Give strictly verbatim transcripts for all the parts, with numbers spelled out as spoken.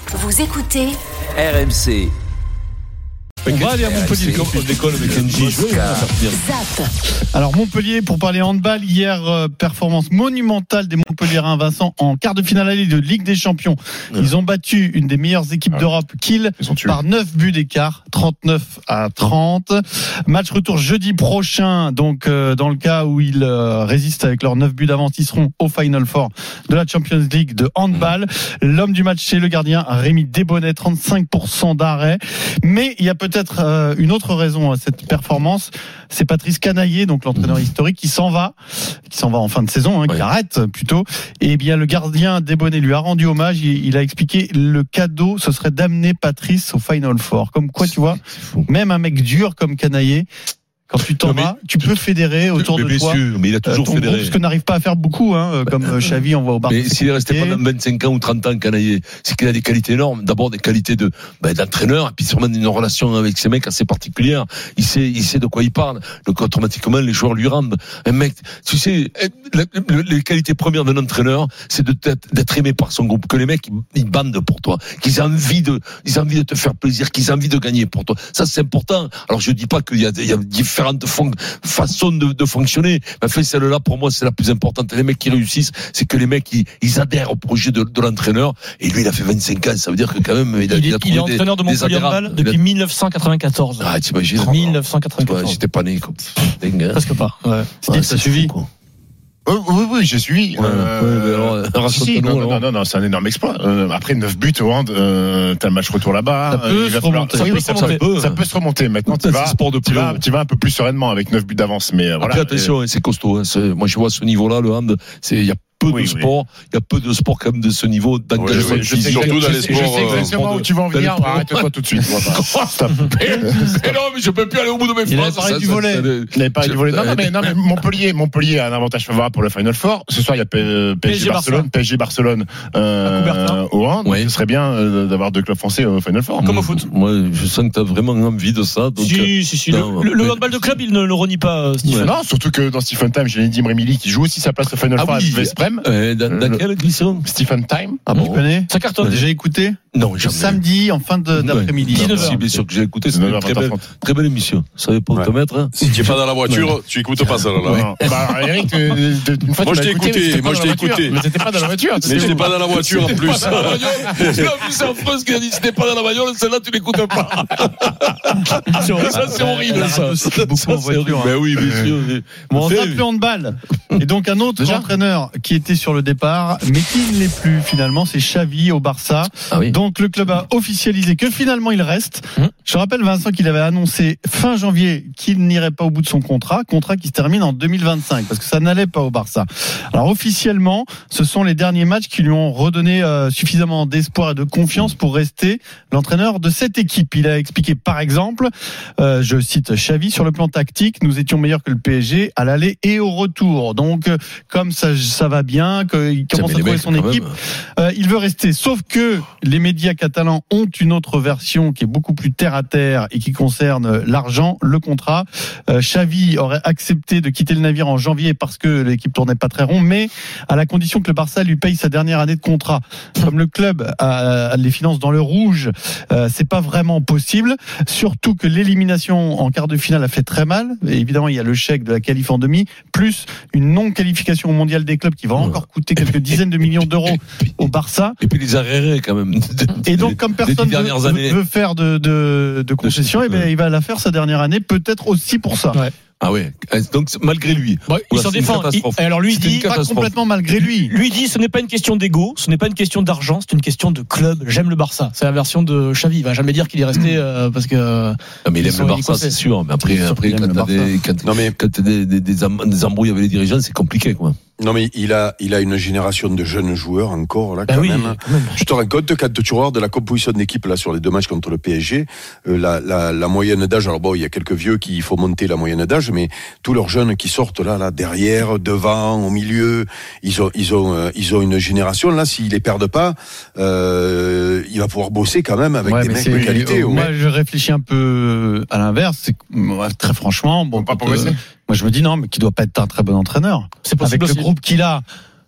Vous écoutez R M C. On va aller à Montpellier, on décolle avec Kenji. Zap. Alors Montpellier, pour parler handball, hier euh, performance monumentale des Montpelliérains, Vincent, en quart de finale aller de Ligue des Champions. Ils ont battu une des meilleures équipes ah. d'Europe, Kiel, par neuf buts d'écart, trente-neuf à trente. Match retour jeudi prochain, donc euh, dans le cas où ils euh, résistent avec leurs neuf buts d'avance, ils seront au Final Four de la Champions League de handball. L'homme du match, c'est le gardien Rémi Desbonnets, trente-cinq pour cent d'arrêt. Mais il y a peut-être Peut-être euh, une autre raison à cette performance, c'est Patrice Canaillé, donc l'entraîneur historique, qui s'en va, qui s'en va en fin de saison, hein, ouais. qui arrête plutôt. Et bien le gardien Desbonnets lui a rendu hommage. Il, il a expliqué le cadeau, ce serait d'amener Patrice au Final Four. Comme quoi, tu vois, même un mec dur comme Canaillé, quand tu t'en vas, tu peux fédérer autour de toi. Sûr, mais il a toujours ton fédéré. Groupe, ce que n'arrive pas à faire beaucoup, hein, comme bah, Xavi, on voit au Barça. Mais s'il est resté pendant vingt-cinq ans ou trente ans, Canaillé, c'est qu'il a des qualités énormes. D'abord des qualités de bah, d'entraîneur, et puis sûrement une relation avec ces mecs assez particulière. Il sait, il sait de quoi il parle. Donc automatiquement, les joueurs lui rendent. Un mec, tu sais, les qualités premières d'un entraîneur, c'est de d'être aimé par son groupe. Que les mecs ils bandent pour toi, qu'ils aient envie de, ils ont envie de te faire plaisir, qu'ils aient envie de gagner pour toi. Ça c'est important. Alors je dis pas qu'il y a, il y a différentes fonctions. façon de, de fonctionner, mais fait celle-là pour moi c'est la plus importante. Les mecs qui réussissent, c'est que les mecs ils, ils adhèrent au projet de, de l'entraîneur. Et lui il a fait vingt-cinq ans, ça veut dire que quand même il a, il est, il a il est entraîneur de Montpellier handball depuis a... mille neuf cent quatre-vingt-quatorze. Ah t'imagines mille neuf cent quatre-vingt-quatorze. Ouais, j'étais pas né quoi. Presque pas. Ouais. Ouais, ça suivi. Fou, Oui, oui, oui, j'ai suivi. Ouais, euh, ouais, alors, si, non, non, non, non, c'est un énorme exploit. Euh, après neuf buts au hand, euh, t'as le match retour là-bas. Ça peut il se va falloir, remonter. ça, Oui, peut, ça, ça, peut, peut, ça peut se remonter. Maintenant, tu vas, sport de tu vas, tu vas un peu plus sereinement avec neuf buts d'avance. Mais voilà. Après, attention, c'est costaud. Hein, c'est, moi, je vois ce niveau-là, le hand, c'est, il y a peu oui, de oui. sport, il y a peu de sport quand même de ce niveau d'engagement. Oui, je, je sais, surtout je, dans je les sais, sports. je sais exactement où tu vas en venir. Arrête-toi tout de suite. Mais non, mais je peux plus aller au bout de mes phrases. Il avait parlé du volet. Il avait parlé du volet. Non, non, mais, non, mais Montpellier, Montpellier a un avantage favorable pour le Final Four. Ce soir, il y a P S G Barcelone, P S G Barcelone euh, au hand. Oui. Ce serait bien euh, d'avoir deux clubs français au Final Four. Comme au foot. Moi, je sens que tu as vraiment envie de ça. Donc, si, si, si. Non, le, le handball de club, il ne le renie pas, Stephen. Non, surtout que dans Stephen Time, j'ai Nedim Remili qui joue aussi sa place au Final Four à Vesprem. Laquelle émission? Stephen Time. Ah bon? Tu connais? Ça cartonne. Déjà écouté? Non, jamais. Samedi, en fin de, d'après-midi. dix-neuf heures. Si, bien sûr que j'ai écouté, c'est une très belle, très belle émission. Ça savait pas où te mettre, hein. Si tu n'es pas dans la voiture, ouais. tu écoutes pas ça, là. Ouais. Bah, Eric, une fois, moi, je t'ai écouté, moi, je t'ai écouté. Mais t'étais pas dans la voiture. Mais je n'étais pas dans la voiture, en plus. Tu l'as vu, c'est en France qui a dit, si t'es pas dans la bagnole, celle-là, tu l'écoutes pas. Ça, c'est horrible, ça. Beaucoup en voiture. Ben oui, bien sûr. Bon, on tape le handball. Et donc, un autre entraîneur qui était sur le départ, mais qui ne l'est plus, finalement, c'est Xavi au Barça. Ah oui. Donc, le club a officialisé que finalement il reste. Mmh. Je rappelle, Vincent, qu'il avait annoncé fin janvier qu'il n'irait pas au bout de son contrat, contrat qui se termine en deux mille vingt-cinq, parce que ça n'allait pas au Barça. Alors officiellement, ce sont les derniers matchs qui lui ont redonné euh, suffisamment d'espoir et de confiance pour rester l'entraîneur de cette équipe. Il a expliqué par exemple, euh, je cite Xavi, sur le plan tactique, nous étions meilleurs que le P S G à l'aller et au retour. Donc euh, comme ça, ça va bien, qu'il commence à trouver son équipe, euh, il veut rester. Sauf que les médias catalans ont une autre version qui est beaucoup plus terre à terre et qui concerne l'argent, le contrat. Euh, Xavi aurait accepté de quitter le navire en janvier parce que l'équipe tournait pas très rond, mais à la condition que le Barça lui paye sa dernière année de contrat. Comme le club a les finances dans le rouge, euh, c'est pas vraiment possible. Surtout que l'élimination en quart de finale a fait très mal. Et évidemment, il y a le chèque de la qualif en demi, plus une non-qualification au mondial des clubs qui va encore coûter quelques dizaines de millions d'euros au Barça. Et puis les arrêts quand même. Et donc, comme personne veut, veut faire de, de, de concessions, eh bien, il va la faire sa dernière année, peut-être aussi pour ça. Ouais. Ah ouais. Donc malgré lui. Bon, il voilà, s'en défend. Il, alors lui il dit pas complètement malgré lui. Lui dit ce n'est pas une question d'ego, ce n'est pas une question d'argent, c'est une question de club. J'aime le Barça. C'est la version de Xavi. Il va jamais dire qu'il est resté euh, parce que. Ah, mais il aime le Barça, c'est sûr. Mais après, après quand t'as des, quand, non mais quand t'as des, des, des, des embrouilles avec les dirigeants, c'est compliqué quoi. Non mais il a il a une génération de jeunes joueurs encore là quand, bah oui, même. quand même. Tu te rends compte quand tu regardes de la composition de l'équipe là sur les deux matchs contre le P S G, euh, la, la la moyenne d'âge, alors bon il y a quelques vieux qui il faut monter la moyenne d'âge, mais tous leurs jeunes qui sortent là là derrière, devant, au milieu, ils ont ils ont euh, ils ont une génération là, s'ils les perdent pas, euh, il va pouvoir bosser quand même avec ouais, des mecs de qualité. Moi ouais. je réfléchis un peu à l'inverse, c'est que, très franchement bon pas progresser. Moi, je me dis non, mais qu'il doit pas être un très bon entraîneur. C'est possible avec aussi. Le groupe qu'il a.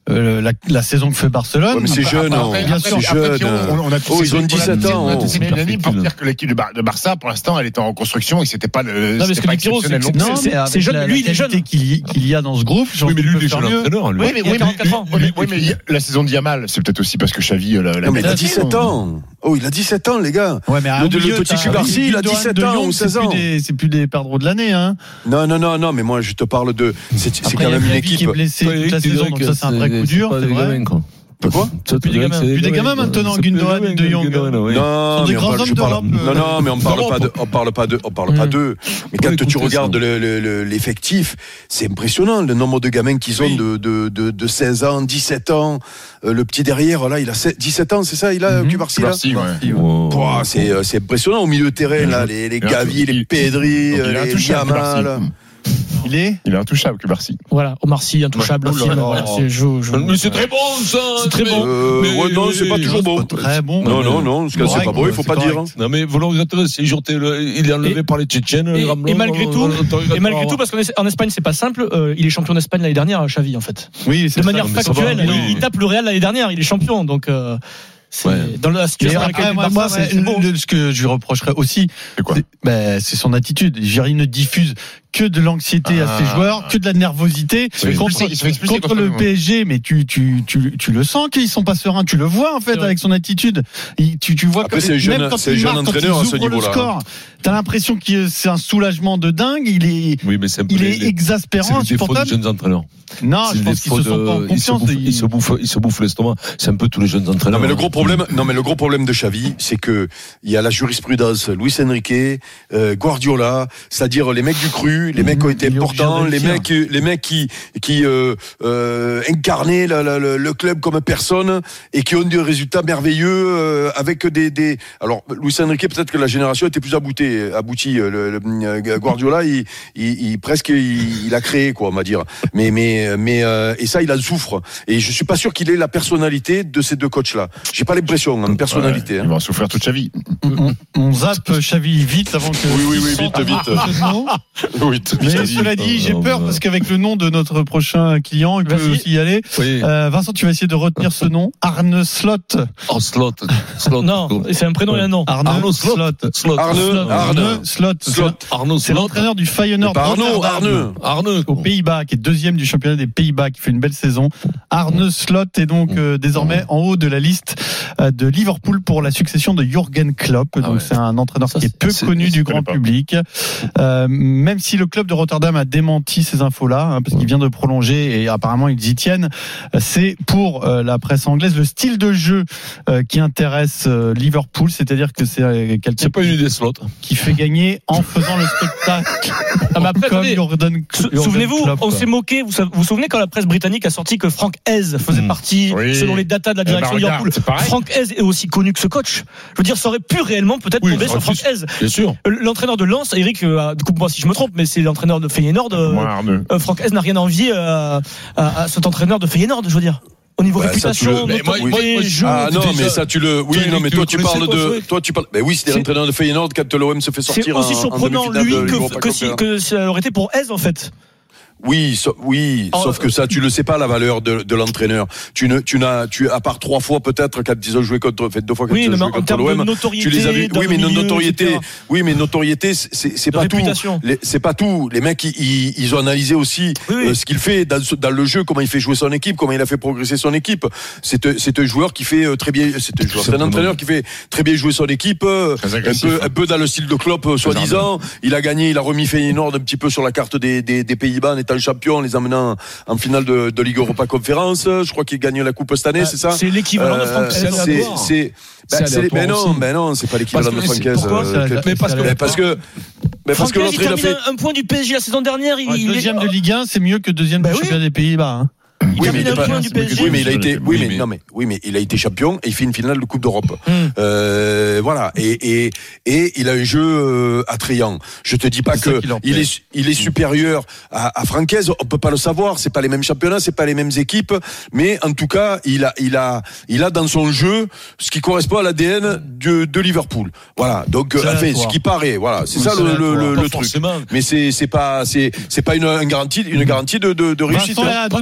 euh, la, la saison que fait Barcelone. Ouais, mais c'est jeune, après, bien après, sûr, après, jeune. On, on a tous oh, ils ont dix-sept ans. On a tous oh. unanime pour dire que l'équipe de, Bar- de Barça, pour l'instant, elle était en construction et c'était pas le. Non, mais ce que dit Pierrot, c'est, c'est, Non, c'est, mais c'est jeune. la, Lui, la il est jeune. qu'il y, qu'il y a dans ce groupe. Oui, mais lui, il est jeune mieux. entraîneur. Lui. Oui, mais, Il y a oui, quarante-quatre ans. mais, oui, oui, mais la saison de Yamal, c'est peut-être aussi parce que Xavi l'a. Non, mais il a la dix-sept ans. Oh, il a dix-sept ans, les gars. Ouais, mais Le- le milieu, petit t'as- Cubarsí, il a Gundogan dix-sept de ans Lyon, ou c'est seize plus ans. des- C'est plus des perdreaux de l'année, hein. Non, non, non, non, mais moi, je te parle de. C'est, c'est Après, quand il y a même une Xavi qui est équipe. blessé Toi, toute la tu saison, dirais donc que ça, c'est un vrai coup dur, pas c'est des vrai. gamins, quoi. De quoi Ça, Plus tu des dirais gamins. que c'est Plus des gamins quoi. maintenant, C'est plus des Gundogan gamins, et De Jong. Gundogan, oui. Non, sont des mais on grands parle, hommes je parle, d'Europe, non, euh, non, mais on parle d'Europe. pas de, on parle pas de, on parle pas Mm. d'eux. Mais Faut quand tu l'écouter, regardes ça. le, le, le- l'effectif, c'est impressionnant le nombre de gamins qu'ils ont Oui. de, de, de, de seize ans, dix-sept ans. Euh, le petit derrière, là, il a sept- dix-sept ans, c'est ça, il a, Mhm. Cubarsí, là? Cubarsí, ouais. Oh. Pouah, c'est, euh, c'est impressionnant au milieu de terrain, là, les, les Il a un Gavi, tout- les il- Pedri, donc il est les intouchable, Yamal. Cubarsí. Il est Il est intouchable, Cubarsí. Voilà, Omar Sy, intouchable Ouais. aussi. Oh là là. Voilà, c'est, je, je, Mais c'est très bon, ça. C'est très bon. Euh, Mais- ouais, non, c'est pas toujours bon. très bon. Non, non, non, parce que c'est Correct, pas bon, il faut c'est pas dire. correct. hein. Non, mais volontairement, c'est jeté, le- il est enlevé Et- par les Tchétchènes. Et, Ramblon, et malgré tout, euh, et malgré tout, parce qu'en Espagne c'est pas simple, euh, il est champion d'Espagne l'année dernière, Xavi en fait. Oui, c'est De ça, manière mais ça va, factuelle, oui. il, il tape le Real l'année dernière, il est champion, donc euh, c'est Ouais. dans la Mais situation dans laquelle après, il est moi, Barça, moi, c'est, c'est bon. le- ce que je lui reprocherais aussi, C'est quoi c'est, ben, c'est son attitude. Je veux dire, il ne diffuse que de l'anxiété à Ah. ses joueurs, que de la nervosité se fait contre, expulser, il se fait expulser contre contre le le- P S G. Mais tu, tu, tu, tu le sens qu'ils sont pas sereins. Tu le vois en fait C'est vrai. avec son attitude. Il- tu, tu vois Après, que c'est jeune- même quand c'est il jeune marque, quand entraîneur ils à ce ouvrent le niveau-là. score, t'as l'impression que c'est un soulagement de dingue. Il est, Oui, mais c'est un peu il les- est les- exaspérant, c'est le défaut des insupportable. jeunes entraîneurs. Non, C'est je le pense qu'ils défaut se sont pas en de- ils se confiance. bouffent- Ils- Ils se bouffent, ils se bouffent l'estomac. C'est un peu tous les jeunes entraîneurs. Non mais le hein. gros problème, non mais le gros problème de Xavi, c'est que il y a la jurisprudence Luis Enrique, euh, Guardiola, c'est-à-dire les mecs du cru, les mecs qui ont été Il est obligé importants, de les réussir. mecs, les mecs qui qui euh, euh, incarnaient la- la- le, le club comme personne et qui ont des résultats merveilleux euh, avec des des. Alors Luis Enrique, peut-être que la génération était plus aboutie, aboutie. Le, le- euh, Guardiola, il, il, il presque il, il a créé quoi, on va dire. Mais mais mais euh, et ça, il en souffre. Et je suis pas sûr qu'il ait la personnalité de ces deux coachs-là. J'ai pas l'impression, en personnalité. Ouais, hein. il va en souffrir toute sa vie. on, on zappe Xavi vite avant que. Oui, oui, oui, qu'il vite, sente vite. un peu de mots. Oui, Mais cela dit, j'ai euh, peur euh, parce qu'avec le nom de notre prochain client, il peut Vas-y. aussi y aller. Oui. Euh, Vincent, tu vas essayer de retenir ce nom. Arne Slot. Oh, Slot. Slot. Non, c'est un prénom et un nom. Arne Arnaud Slot. Slot. Slot. Arnaud, Slot. Arnaud. Slot. Slot. Arnaud C'est Slot. l'entraîneur du Feyenoord. Pas Arnaud, Rotterdam, Arnaud. Arnaud. aux Pays-Bas, qui est deuxième du championnat des Pays-Bas, qui fait une belle saison. Arne Slot est donc euh, désormais en haut de la liste euh, de Liverpool pour la succession de Jürgen Klopp. Donc ouais. c'est un entraîneur Ça, qui est c'est- peu c'est- connu je du connais grand pas. public. Euh, même si le club de Rotterdam a démenti ces infos-là, hein, parce qu'il vient de prolonger et apparemment ils y tiennent, euh, c'est pour euh, la presse anglaise le style de jeu euh, qui intéresse euh, Liverpool, c'est-à-dire que c'est euh, quelqu'un C'est pas une idée Slot. qui fait gagner en faisant le spectacle. Ah, mais après, Comme attendez, Jürgen- Sou- Jürgen Souvenez-vous, Klopp, on quoi. s'est moqué. Vous sa- vous vous souvenez quand la presse britannique a sorti que Frank Hez faisait Mm. partie, Oui. selon les datas de la Eh ben, direction de regarde, Liverpool. c'est pareil. Frank Hez est aussi connu que ce coach. Je veux dire, ça aurait pu réellement peut-être Oui, tomber ça sur aurait Frank pu- Hez. Bien sûr. Euh, L'entraîneur de Lens, Eric, euh, coupe-moi si je me trompe, mais c'est l'entraîneur de Feyenoord. euh, Moi, Arnaud. euh, Frank Hez n'a rien à envier euh, à, à cet entraîneur de Feyenoord, je veux dire. Au niveau Ouais, ça, tu réputation, le- mais moi- notoriété, moi- moi- jeu. Ah non, déjà- mais ça tu le. Oui, Toi, non, Eric, mais tu toi le tu connaissais, parles toi, de. Fouet Toi tu parles. Ben oui, c'était C'est- l'entraîneur de Feyenoord quand l'O M se fait C'est sortir. aussi en- en surprenant, demi-finale lui, de que, l'Europa que, si- Cup. que ça aurait été pour Hez, en fait. Oui, so- oui, Oh, sauf que ça, tu le sais pas la valeur de, de l'entraîneur. Tu ne, tu n'as, tu à part trois fois peut-être quand ils ont joué contre, fait deux fois quand Oui, ils ont mais joué en contre termes l'O de M. notoriété, Tu les as vus. dans Oui, le mais milieu, notoriété. et cetera. Oui, mais notoriété, c'est, c'est, c'est De pas réputation. tout. Les- C'est pas tout. Les mecs, ils, ils, ils ont analysé aussi Oui, oui. euh, ce qu'il fait dans, ce- dans le jeu, comment il fait jouer son équipe, comment il a fait progresser son équipe. C'est, c'est un joueur qui fait euh, très bien. C'est un joueur, c'est un Simplement. entraîneur qui fait très bien jouer son équipe. euh, Très un agressif, peu, hein. un peu dans le style de Klopp, euh, soi-disant. Il a gagné, il a remis Feyenoord un petit peu sur la carte des, des, des Pays-Bas en étant champion, en les emmenant en finale de, de Ligue Europa Conférence. Je crois qu'il gagne la coupe cette année, c'est ça? C'est l'équivalent de Frank Euh, Hez. c'est c'est, aléatoire. c'est, C'est ben, c'est- aléatoire ben non, aussi. ben non, c'est pas l'équivalent Parce de que c'est- Francaise. pourquoi euh, ça- que- ça- Mais parce que- ben parce que, ben parce Franck que Hez, l'autre, il il a termine fait. un point du P S G la saison dernière. Il, Ouais, il est- deuxième de Ligue un, c'est mieux que deuxième Bah du oui. championnat des Pays-Bas. Hein. il Oui, mais termine il est un pas- point du P S G. Oui, mais il a été, oui, Oui, mais, mais- non, mais, oui, mais il a été champion et il fait une finale de Coupe d'Europe. Hum. Euh, voilà. Et, et, et il a un jeu euh, attrayant. Je te dis pas C'est ça que qui leur il plaît. est, il est supérieur à, à Francaise. On peut pas le savoir. C'est pas les mêmes championnats, c'est pas les mêmes équipes. Mais en tout cas, il a, il a, il a dans son jeu ce qui correspond à l'A D N de, de Liverpool. Voilà. Donc, C'est euh, enfin, aléatoire. ce qui paraît. Voilà. C'est Oui, ça c'est le, le, aléatoire. le, Pas le truc. forcément. Mais c'est, c'est pas, c'est, c'est pas une, une garantie, une garantie de, de, de réussite. Vincent est hein. à deux doigts de dire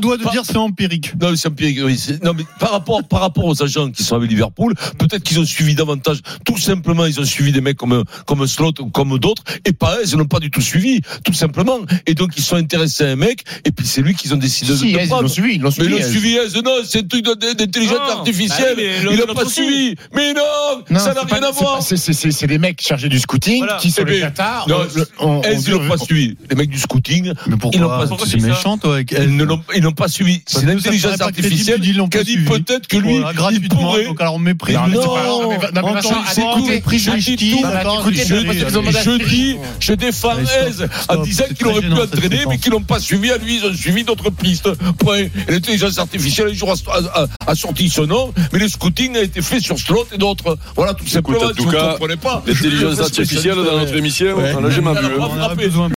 c'est empirique. Non, c'est empirique. Oui, c'est... Non, mais par rapport, par rapport aux agents qui sont avec Liverpool, peut-être qu'ils ont suivi davantage. Tout simplement, ils ont suivi des mecs comme comme Slot ou comme d'autres, et pas eux, ils n'ont pas du tout suivi, tout simplement. Et donc ils sont intéressés à un mec, et puis c'est lui qu'ils ont décidé si, de Hez, prendre. Ils l'ont suivi, ils l'ont suivi. Mais ils l'ont suivi, Hez, non, c'est un truc d'intelligence non. artificielle. Bah oui, il n'a pas suivi. Mais non, non ça n'a rien à voir. C'est, c'est, c'est, c'est des mecs chargés du scouting voilà. qui sont Eh les bien, Qatar. non, on, Hez, ils l'ont pas suivi. Les mecs du scouting, Mais ils l'ont pourquoi pas C'est méchant, toi, avec ils ne l'ont, ils n'ont pas suivi. Parce C'est que l'intelligence ça paraît pas artificielle crédible, ils l'ont qui a pas dit suivi. peut-être que lui, Voilà, il gratuitement, pourrait. donc alors on méprise. Non, mais c'est Non, pas- non, mais- non, mais encore Vincent, une c'est fois, cool. on méprise Je les dis ch'tis, tout. d'accord, Écoutez, je- je- je- Je dis, je défends Allez, stop, Hez en stop, disant c'est qu'il aurait très pu gênant, cette entraîner, mais séquence. qu'ils l'ont pas suivi à lui, ils ont suivi d'autres pistes. Point. Et l'intelligence artificielle, un jour, a, a, a sorti son nom, mais le scouting a été fait sur Slot et d'autres. Voilà, tout Écoute, simplement, en si tout vous ne cas, comprenez pas. L'intelligence artificielle dans notre émission, Ouais. on l'a jamais Alors, vu. on va On en a frapper. besoin.